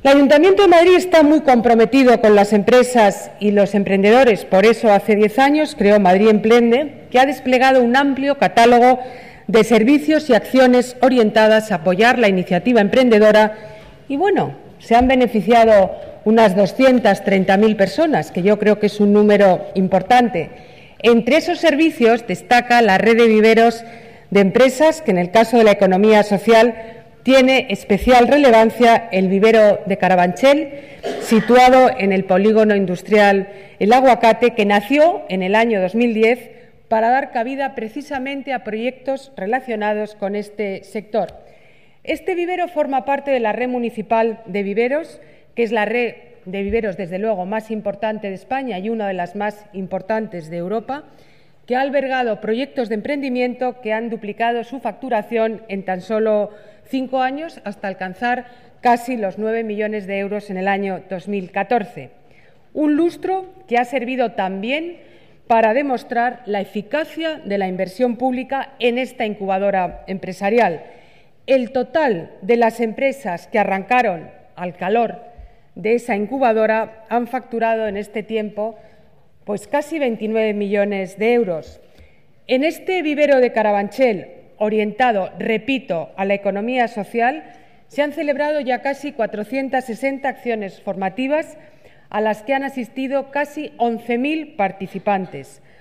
El Ayuntamiento de Madrid está muy comprometido con las empresas y los emprendedores. Por eso, hace 10 años creó Madrid Emprende, que ha desplegado un amplio catálogo de servicios y acciones orientadas a apoyar la iniciativa emprendedora y, bueno, se han beneficiado unas 230.000 personas, que yo creo que es un número importante. Entre esos servicios destaca la red de viveros de empresas, que en el caso de la economía social tiene especial relevancia el vivero de Carabanchel, situado en el polígono industrial El Aguacate, que nació en el año 2010 para dar cabida precisamente a proyectos relacionados con este sector. Este vivero forma parte de la red municipal de viveros, que es la red de viveros, desde luego, más importante de España y una de las más importantes de Europa, que ha albergado proyectos de emprendimiento que han duplicado su facturación en tan solo 5 años hasta alcanzar casi los 9 millones de euros en el año 2014. Un lustro que ha servido también para demostrar la eficacia de la inversión pública en esta incubadora empresarial. El total de las empresas que arrancaron al calor de esa incubadora han facturado en este tiempo pues casi 29 millones de euros. En este vivero de Carabanchel, orientado, repito, a la economía social, se han celebrado ya casi 460 acciones formativas a las que han asistido casi 11.000 participantes.